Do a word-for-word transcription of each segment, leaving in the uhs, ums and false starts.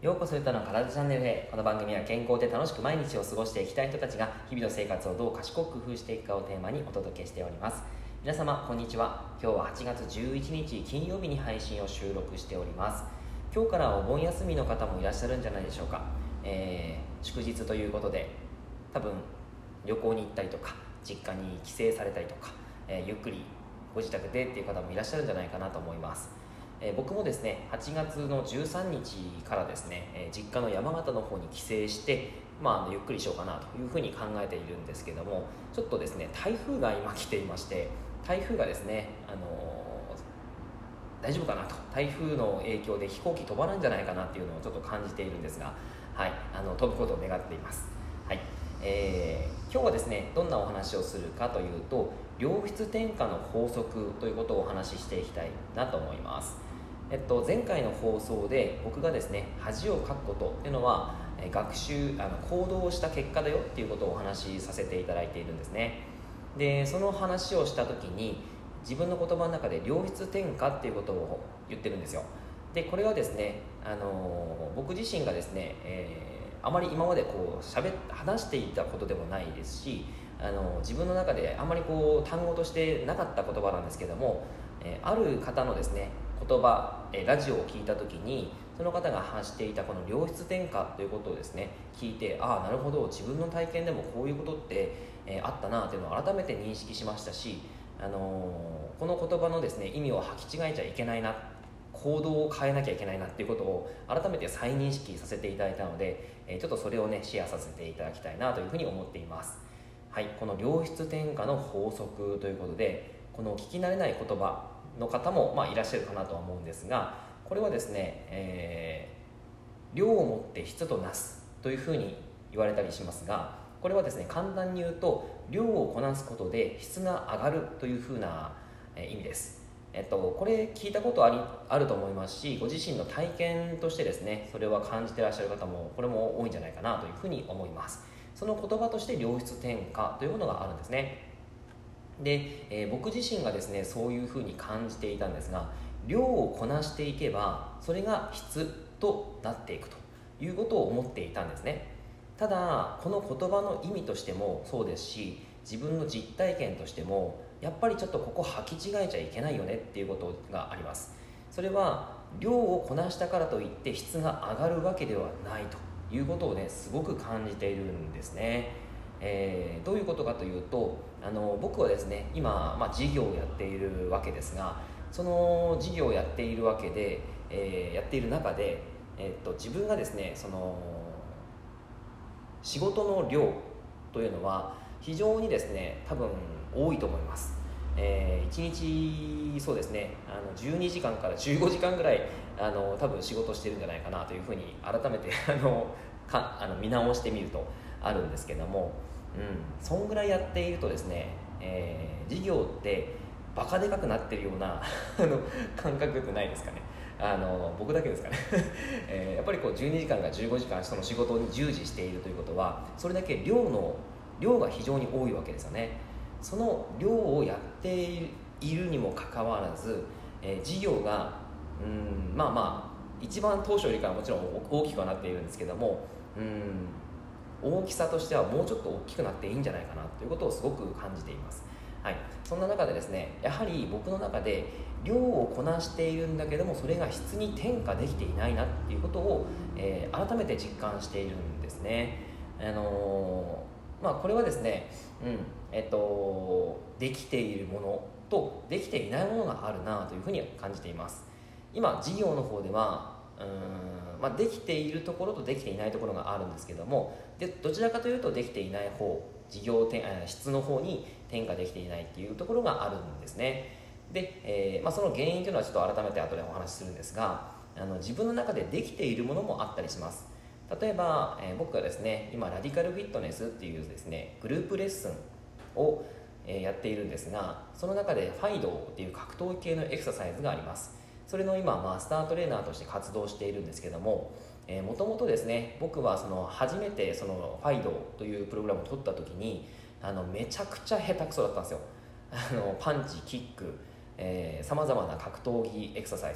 ようこそゆたの体チャンネルへ。この番組は健康で楽しく毎日を過ごしていきたい人たちが日々の生活をどう賢く工夫していくかをテーマにお届けしております。皆様こんにちは。今日ははちがつじゅういちにち金曜日に配信を収録しております。今日からお盆休みの方もいらっしゃるんじゃないでしょうか。えー、祝日ということで多分旅行に行ったりとか実家に帰省されたりとか、えー、ゆっくりご自宅でっていう方もいらっしゃるんじゃないかなと思います。えー、僕もですねはちがつのじゅうさんにちからですね、えー、実家の山形の方に帰省して、まあ、あのゆっくりしようかなというふうに考えているんですけども、ちょっとですね台風が今来ていまして、台風がですね、あのー、大丈夫かなと、台風の影響で飛行機飛ばないんじゃないかなっていうのをちょっと感じているんですが、はい、あの飛ぶことを願っています。はい、えー、今日はですねどんなお話をするかというと、良質添加の法則ということをお話ししていきたいなと思います。えっと、前回の放送で僕がですね恥をかくことっていうのは学習あの行動をした結果だよっていうことをお話しさせていただいているんですね。でその話をした時に自分の言葉の中で良質添加っていうことを言ってるんですよ。でこれはですね、あの僕自身がですね、えー、あまり今までこうしゃべ話していたことでもないですし、あの自分の中であまりこう単語としてなかった言葉なんですけども、えー、ある方のですね言葉、えラジオを聞いた時にその方が発していたこの良質添加ということをですね聞いて、ああなるほど、自分の体験でもこういうことって、えー、あったなというのを改めて認識しましたし、あのー、この言葉のですね意味を履き違えちゃいけないな、行動を変えなきゃいけないなっていうことを改めて再認識させていただいたので、えー、ちょっとそれをねシェアさせていただきたいなというふうに思っています。はい、この良質添加の法則ということで、この聞き慣れない言葉の方も、まあ、いらっしゃるかなとは思うんですが、これはですね、えー、量をもって質となすというふうに言われたりしますが、これはですね簡単に言うと量をこなすことで質が上がるというふうな、えー、意味です。えっと、これ聞いたことありあると思いますし、ご自身の体験としてですねそれは感じていらっしゃる方もこれも多いんじゃないかなというふうに思います。その言葉として良質添加というものがあるんですね。で、えー、僕自身がですねそういうふうに感じていたんですが、量をこなしていけばそれが質となっていくということを思っていたんですね。ただこの言葉の意味としてもそうですし、自分の実体験としてもやっぱりちょっとここ履き違えちゃいけないよねっていうことがあります。それは量をこなしたからといって質が上がるわけではないということをねすごく感じているんですね。えー、どういうことかというと、あの僕はですね今、まあ、事業をやっているわけですが、その事業をやっているわけで、えー、やっている中で、えー、っと自分がですねその仕事の量というのは非常にですね多分多いと思います。えー、いちにちそうですねあのじゅうにじかんからじゅうごじかんぐらいあの多分仕事してるんじゃないかなというふうに改めてあのかあの見直してみるとあるんですけども、うん、そんぐらいやっているとですね、えー、事業ってバカでかくなってるようなあの感覚ってないですかね。あの僕だけですかね、えー、やっぱりこうじゅうにじかんからじゅうごじかんその仕事に従事しているということは、それだけ量の量が非常に多いわけですよね。その量をやっているにもかかわらず、えー、事業がうんまあまあ一番当初よりかはもちろん大きくはなっているんですけども、うん大きさとしてはもうちょっと大きくなっていいんじゃないかなということをすごく感じています。はい、そんな中でですねやはり僕の中で量をこなしているんだけどもそれが質に転嫁できていないなっていうことを、えー、改めて実感しているんですね。あのー、まあこれはですね、うんえっと、できているものとできていないものがあるなというふうに感じています。今事業の方ではうーん、まあ、できているところとできていないところがあるんですけども、でどちらかというとできていない方、事業質の方に転嫁できていないっていうところがあるんですね。で、えーまあ、その原因というのはちょっと改めて後でお話しするんですが、あの自分の中でできているものもあったりします。例えば、えー、僕がですね今ラディカルフィットネスっていうですねグループレッスンを、えー、やっているんですが、その中でファイドっていう格闘技系のエクササイズがあります。それの今マスタートレーナーとして活動しているんですけども、もともとですね僕はその初めてそのファイドというプログラムを取った時にあのめちゃくちゃ下手くそだったんですよ。あのパンチキックさまざまな格闘技エクササイズ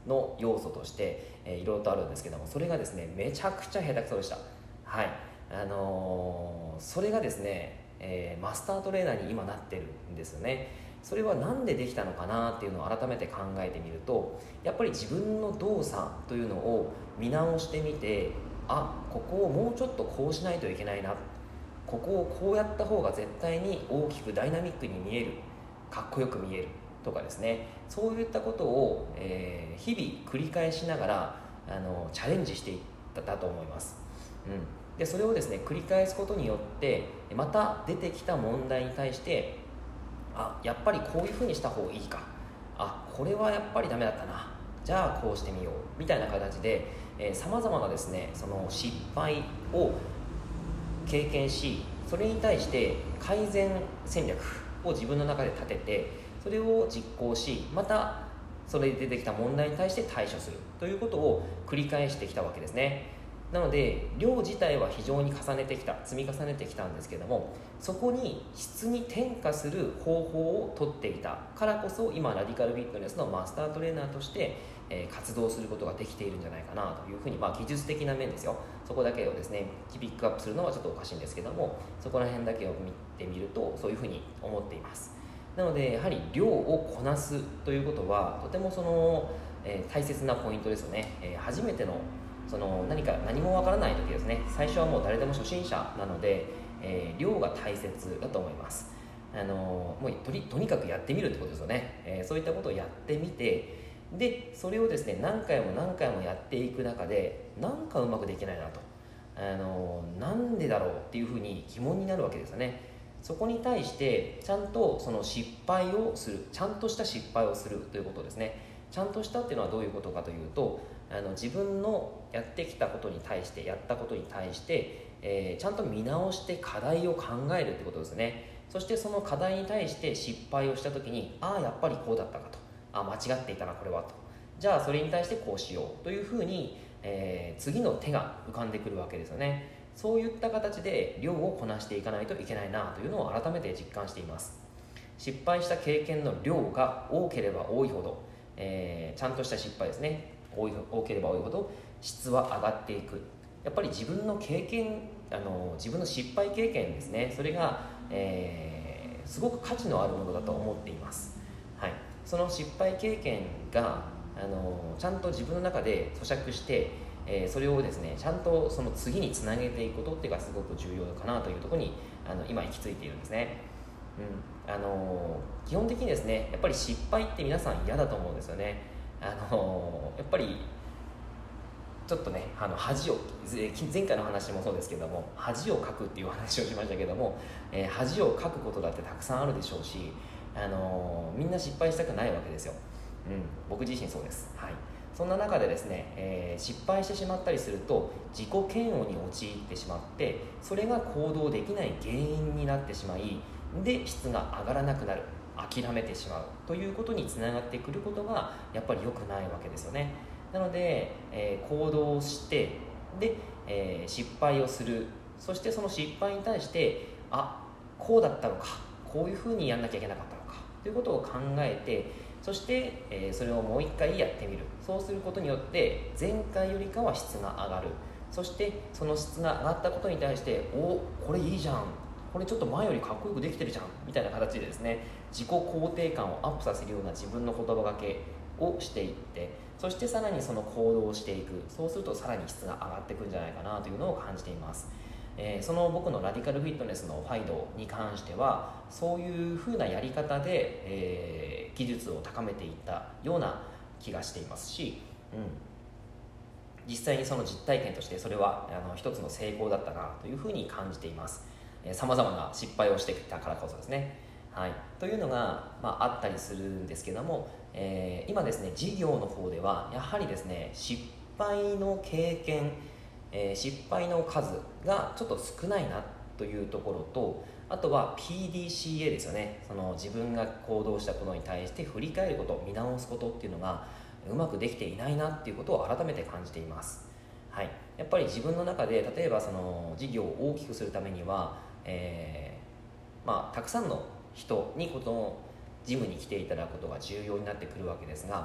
の要素として、えー、いろいろとあるんですけども、それがですねめちゃくちゃ下手くそでした。はい、あのー、それがですね、えー、マスタートレーナーに今なってるんですよね。それは何でできたのかなっていうのを改めて考えてみると、やっぱり自分の動作というのを見直してみて、あ、ここをもうちょっとこうしないといけないな、ここをこうやった方が絶対に大きくダイナミックに見える、かっこよく見えるとかですね、そういったことを、えー、日々繰り返しながらあのチャレンジしていったと思います。うん、でそれをですね繰り返すことによってまた出てきた問題に対して、あ、やっぱりこういうふうにした方がいいか、あ、これはやっぱりダメだったな、じゃあこうしてみようみたいな形でさまざまなですねその失敗を経験し、それに対して改善戦略を自分の中で立てて、それを実行し、またそれで出てきた問題に対して対処するということを繰り返してきたわけですね。なので量自体は非常に重ねてきた積み重ねてきたんですけども、そこに質に転化する方法をとっていたからこそ、今ラディカルフィットネスのマスタートレーナーとして、えー、活動することができているんじゃないかなというふうに、まあ、技術的な面ですよ、そこだけをですねピックアップするのはちょっとおかしいんですけども、そこら辺だけを見てみるとそういうふうに思っています。なのでやはり量をこなすということはとてもその、えー、大切なポイントですよね。えー、初めてのその何か何もわからない時ですね、最初はもう誰でも初心者なので、えー、量が大切だと思います。あのもうとに、とにかくやってみるってことですよね。えー、そういったことをやってみて、でそれをですね何回も何回もやっていく中で、なんかうまくできないなと、あのなんでだろうっていうふうに疑問になるわけですよね。そこに対してちゃんとその失敗をする、ちゃんとした失敗をするということですね。ちゃんとしたっていうのはどういうことかというと、あの自分のやってきたことに対してやったことに対して、えー、ちゃんと見直して課題を考えるってことですね。そしてその課題に対して失敗をした時に、ああやっぱりこうだったかと、あ間違っていたなこれはと、じゃあそれに対してこうしようというふうに、えー、次の手が浮かんでくるわけですよね。そういった形で量をこなしていかないといけないなというのを改めて実感しています。失敗した経験の量が多ければ多いほど、えー、ちゃんとした失敗ですね、多い多ければ多いほど質は上がっていく。やっぱり自分の経験、あの自分の失敗経験ですね、それが、えー、すごく価値のあるものだと思っています。はい、その失敗経験があのちゃんと自分の中で咀嚼して、えー、それをですねちゃんとその次につなげていくことっていうのがすごく重要かなというところにあの今行き着いているんですね。うん、あの基本的にですねやっぱり失敗って皆さん嫌だと思うんですよね。あのやっぱりちょっとねあの恥を前回の話もそうですけども、恥をかくっていう話をしましたけども、えー、恥をかくことだってたくさんあるでしょうし、あのみんな失敗したくないわけですよ。うん、僕自身そうです。はい、そんな中でですね、えー、失敗してしまったりすると自己嫌悪に陥ってしまって、それが行動できない原因になってしまい、で質が上がらなくなる、諦めてしまうということにつながってくることがやっぱり良くないわけですよね。なので、えー、行動をしてで、えー、失敗をする、そしてその失敗に対してあこうだったのか、こういうふうにやんなきゃいけなかったのかということを考えて、そして、えー、それをもう一回やってみる。そうすることによって前回よりかは質が上がる。そしてその質が上がったことに対しておこれいいじゃん、これちょっと前よりかっこよくできてるじゃんみたいな形でですね、自己肯定感をアップさせるような自分の言葉がけをしていって、そしてさらにその行動をしていく。そうするとさらに質が上がっていくんじゃないかなというのを感じています。えー、その僕のラディカルフィットネスのファイドに関してはそういう風なやり方で、えー、技術を高めていったような気がしていますし、うん、実際にその実体験としてそれはあの一つの成功だったなという風に感じています。さまざまな失敗をしてきたからこそですね。はい、というのが、まあ、あったりするんですけども、えー、今ですね事業の方ではやはりですね失敗の経験、えー、失敗の数がちょっと少ないなというところと、あとは ピーディーシーエー ですよね。その自分が行動したことに対して振り返ること、見直すことっていうのがうまくできていないなっていうことを改めて感じています。はい、やっぱり自分の中で例えばその事業を大きくするためには、えーまあ、たくさんの人にこのジムに来ていただくことが重要になってくるわけですが、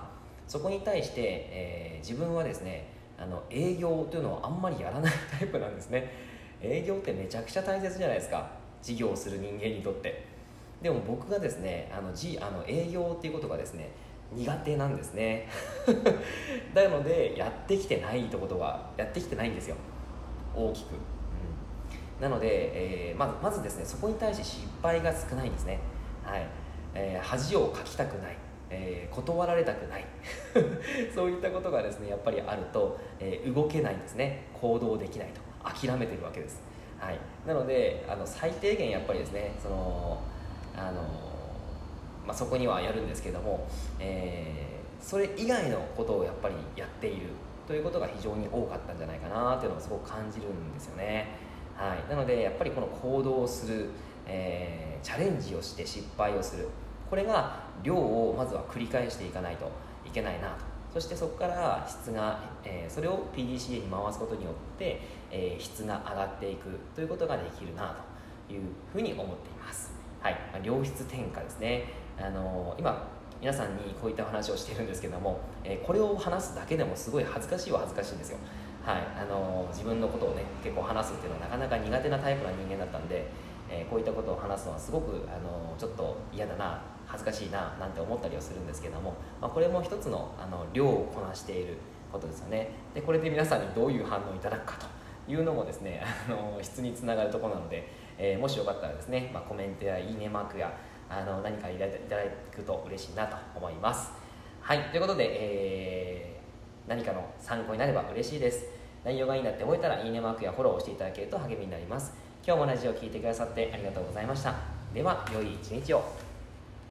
そこに対して、えー、自分はですねあの営業というのをあんまりやらないタイプなんですね。営業ってめちゃくちゃ大切じゃないですか、事業をする人間にとって。でも僕がですねあの、G、あの営業っていうことがですね苦手なんですねなのでやってきてないとことがやってきてないんですよ、大きく、うん、なので、えー、まずまずですねそこに対して失敗が少ないんですね。はい、えー、恥をかきたくない、えー、断られたくないそういったことがですねやっぱりあると、えー、動けないんですね、行動できないと諦めてるわけです。はい、なのであの最低限やっぱりですねそのあの、まあ、そこにはやるんですけども、えー、それ以外のことをやっぱりやっているということが非常に多かったんじゃないかなというのをすごく感じるんですよね。はい、なのでやっぱりこの行動をする、えー、チャレンジをして失敗をする、これが量をまずは繰り返していかないといけないなと。そしてそこから質が、えー、それを ピーディーシーエー に回すことによって、えー、質が上がっていくということができるなというふうに思っています。はい、まあ、良質転化ですね。あのー、今皆さんにこういった話をしているんですけども、えー、これを話すだけでもすごい恥ずかしいは恥ずかしいんですよ。はい、あのー、自分のことをね結構話すっていうのはなかなか苦手なタイプな人間だったんで、えー、こういったことを話すのはすごく、あのー、ちょっと嫌だな、恥ずかしいななんて思ったりはするんですけども、まあ、これも一つの、あの量をこなしていることですよね。でこれで皆さんにどういう反応をいただくかというのもですね、あの質につながるところなので、えー、もしよかったらですね、まあ、コメントやいいねマークやあの何かいただくと嬉しいなと思います。はい、ということで、えー、何かの参考になれば嬉しいです。内容がいいなって思えたらいいねマークやフォローをしていただけると励みになります。今日もラジオを聞いてくださってありがとうございました。では良い一日を。